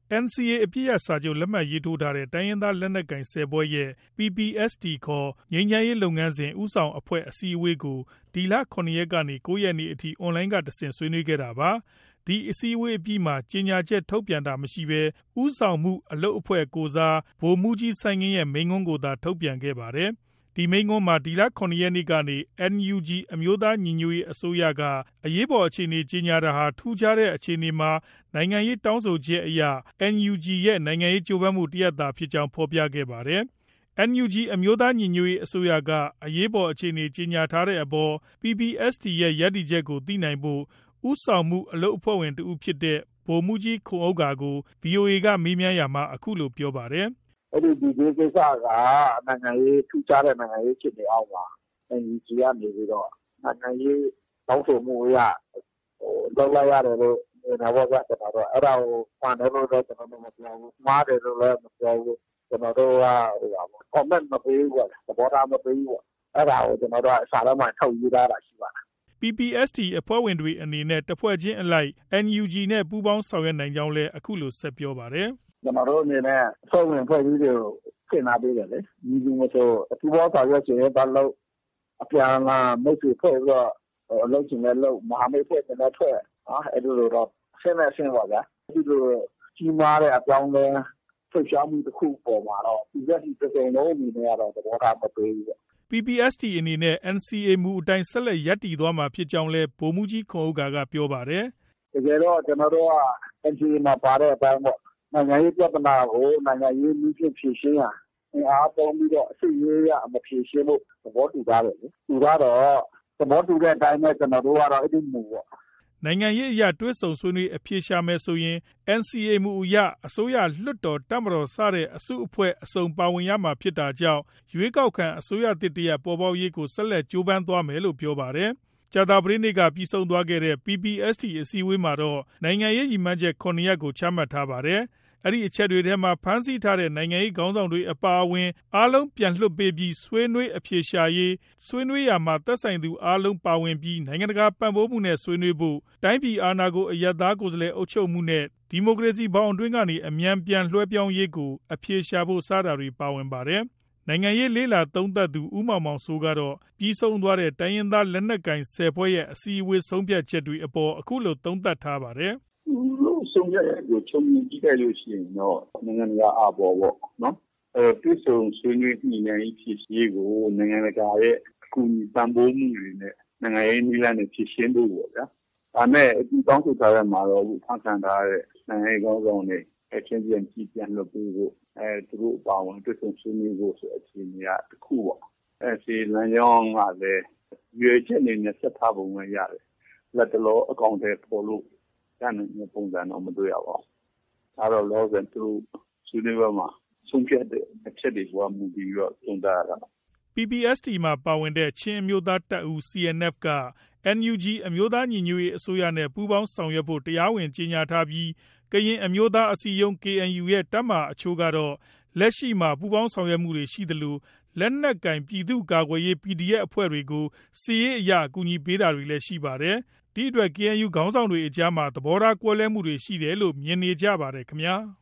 NCA အပစ်ရပ်စာချုပ်လက်မှတ်ရေးထိုးထားတဲ့တိုင်းရင်းသားလက်နက်ကိုင်10ဖွဲ့ရဲ့ PPST ခေါ်ငြိမ်းချမ်းရေးလုပ်ငန်းစဉ်ဦးဆောင်အဖွဲ့အစည်းအဝေးကိုဒီလ 7 ရက်ကနေ 9 ရက်နေ့အထိအွန်လိုင်းကတဆင့်ဆွေးနွေးခဲ့တာပါ။ဒီအစည်းအဝေးအပြီးမှာကြေညာချက်ထုတ်ပြန်တာမရှိဘဲဦးဆောင်မှုအလုပ်အဖွဲ့ကိုစားဗိုလ်မှူးကြီးစိုင်းငင်းရဲ့မိန့်ခွန်းကိုသာထုတ်ပြန်ခဲ့ပါတယ်။ဒီမိန့်ခွန်းမှာဒီလ 7 ရက်နေ့ကနေ NUG အမျိုးသားညီညွတ်ရေးအစိုးရကအရေးပေါ်အခြေအနေကြေညာတာဟာထူးခြားတဲ့အခြေအနေမှာနိုင်ငံရေးတောင်းဆိုချက်အရ NUG ရဲ့နိုင်ငံရေးကြိုးပမ်းမှုတစ်ရပ်သာဖြစ်ကြောင်းဖော်ပြခဲ့ပါတယ်။ NUG အမျိုးသားညီညွတ်ရေးအစိုးရကအရေးပေါ်အခြေအနေကြေညာထားတဲ့အပေါ် PPST ရဲ့ရပ်တည်ချက်ကိုသိနိုင်ဖို့ဦးဆောင်မှုအလုပ်အဖွဲ့ဝင်တစ်ဦးဖြစ်တဲ့ဗိုလ်မှူးကြီးခွန်ဥက္ကာကို VOA ကမေးမြန်းရာမှာအခုလိုပြောပါတယ်။ဒီကိစ္စကနိုင်ငံရေးထူးခြားတဲ့နိုင်ငံရေးဖြစ်နေအောင်ပါ NUG ကနေပြီးတော့နိုင်ငံရေးတောင်းဆိုမှုအရလောက်လိုက်ရတယ်လို့မြင်တာပေါ့ဗျာကျွန်တော်တို့အဲ့ဒါကိုမှန်တယ်လို့တော့ကျွန်တော်တို့မပြောဘူးမှားတယ်လို့လည်းမပြောဘူးကျွန်တော်တို့ကcomment မပေးဘူးပေါ့သဘောထားမပေးဘူးပေါ့အဲ့ဒါကိုကျွန်တော်တို့စာထဲမှာထုတ်ရေးထားတာရှိပါတယ် PPST အဖွဲ့ဝင်တွေအနေနဲ့တစ်ဖွဲ့ချင်းအလိုက် NUG နဲ့ပူးပေါင်းဆောင်ရွက်နိုင်ကြောင်းလည်းအခုလိုဆက်ပြောပါတယ်ကျွန်တော်တို့အနေနဲ့အဖွဲ့ဝင်ဖွဲ့စည်းတွေကိုပြင်လာပေးတယ်လေညီလူမျိုးဆိုပူးပေါင်းဆောင်ရွက်ခြင်းဘာလို့အပြန်လာမိတ်ဆွေဖွဲ့ပြီးတော့အလုပ်ရှင်လည်းလုပ်မဟာမိတ်ဖွဲ့လည်းထွက်အဲ့လိုတော့ဆင်းနေဆင်းပါဗျာဒီလိုကြီးမားတဲ့အပြောင်းလဲဆွေးရှားမှုတစ်ခုပေါ်မှာတော့ဒီကနေ့တစ်စုံလုံးအနေနဲ့ကတော့သဘောထားမပေးဘူး PPST အနေနဲ့ NCA မူအတိုင်းဆက်လက်ရပ်တည်သွားမှာဖြစ်ကြောင်းလည်းဗိုလ်မှူးကြီးခွန်ဥက္ကာကပြောပါတယ်တကယ်တော့ကျွန်တော်တို့က NCA မှာပါတဲ့အတိုင်းပေါ့နိုင်ငံရေးပြဿနာကိုနိုင်ငံရေးနည်းဖြင့်ဖြေရှင်းရအားပေါင်းပြီးတော့အစစ်ရေးရမဖြေရှင်းဖို့သဘောတူကြတယ်လေသူကတော့သဘောတူတဲ့အတိုင်းပဲကျွန်တော်တို့ကတော့အဲ့ဒီမူပေါ့နိုင်ငံရေးအရတွဲဆုံဆွေးနွေးအဖြေရှာမယ်ဆိုရင် NCA မူအရအစိုးရလွှတ်တော်တပ်မတော်စတဲ့အစုအဖွဲ့အစုံပါဝင်ရမှာဖြစ်တာကြောင့်ရွေးကောက်ခံအစိုးရတစ်တရက်ပေါ်ပေါက်ရေးကိုဆက်လက်ကြိုးပမ်းသွားမယ်လို့ပြောပါတယ်။ကြာသပတေးနေ့ကပြီးဆုံးသွားခဲ့တဲ့ PPST အစည်းအဝေးမှာတော့နိုင်ငံရေးရည်မှန်းချက်9ရပ်ကိုချမှတ်ထားပါတယ်။အဲ့ဒီအချက်တွေထဲမှာဖမ်းဆီးထားတဲ့နိုင်ငံရေးခေါင်းဆောင်တွေအပါအဝင်အားလုံးပြန်လွှတ်ပေးပြီးဆွေးနွေးအဖြေရှာရေးဆွေးနွေးရာမှာသက်ဆိုင်သူအားလုံးပါဝင်ပြီးနိုင်ငံတကာပံ့ပိုးမှုနဲ့ဆွေးနွေးဖို့တိုင်းပြည်အာဏာကိုအရပ်သားကိုယ်စားလှယ်အုပ်ချုပ်မှုနဲ့ဒီမိုကရေစီဘောင်အတွင်းကနေအမြန်ပြန်လွှဲပြောင်းရေးကိုအဖြေရှာဖို့စတာတွေပါဝင်ပါတယ်။နိုင်ငံရေးလေးလာသုံးသပ်သူဦးမောင်မောင်စိုးကတော့ပြီးဆုံးသွားတဲ့တိုင်းရင်းသားလက်နက်ကိုင်10ဖွဲ့ရဲ့အစည်းအဝေးဆုံးဖြတ်ချက်တွေအပေါ်အခုလိုသုံးသပ်ထားပါတယ်ဆုံးဖြတ်ချက်ကိုချုံမြင်ကြည့်လိုက်လို့ရှိရင်တော့နိုင်ငံတကာအပေါ်ပေါ့နော်တွေ့ဆုံဆွေးနွေးညှိနှိုင်းဖြစ်ရေးကိုနိုင်ငံတကာရဲ့အကူအညီပံ့ပိုးမှုတွေနဲ့နိုင်ငံရေးနည်းလမ်းနဲ့ဖြစ်ရှင်းဖို့ပေါ့ဗျာဒါမဲ့ဒီတောင်းဆိုထားတဲ့မှာတော့ဖန်ဆန်ထားတဲ့နိုင်ငံရေးကောင်းဆောင်တွေအချင်းချင်းကြည်ပြန်လို့ပြီးဖို့သူတို့အပါဝင်တွေ့ဆုံဆွေးနွေးဖို့ဆိုအခြေအနေကတစ်ခုပေါ့ဒီလမ်းကြောင်းကလည်းရွေးချက်နေနဲ့ဆက်ထားပုံနဲ့ရတယ်လက်တလောအကောင့်တွေပေါ်လို့ရတဲ့ပုံစံတော့မတွေ့ရပါဘူး။ဒါတော့လောကသူဆွေးနွေးပွဲမှာဆုံးဖြတ်တဲ့အချက်တွေကမူပြီးတော့သုံးသပ်ရတာ PPST မှာပါဝင်တဲ့ချင်းအမျိုးသားတပ်ဦး CNF က NUG အမျိုးသားညီညွတ်ရေးအစိုးရနဲ့ပူးပေါင်းဆောင်ရွက်ဖို့တရားဝင်ကြေညာထားပြီးကရင်အမျိုးသားအစည်းအရုံး KNU ရဲ့တပ်မဟာအချို့ကတော့လက်ရှိမှာပူးပေါင်းဆောင်ရွက်မှုတွေရှိသလိုလက်နက်ကင်ပြည်သူ့ကာကွယ်ရေး PDF အဖွဲ့တွေကိုစစ်ရေးအရအကူအညီပေးတာတွေလည်းရှိပါတယ်။ဒီအတွက် KNU ခေါင်းဆောင်တွေအကြားမှာသဘောထားကွဲလွဲမှုတွေရှိတယ်လို့မြင်နေကြပါတယ်ခင်ဗျာ။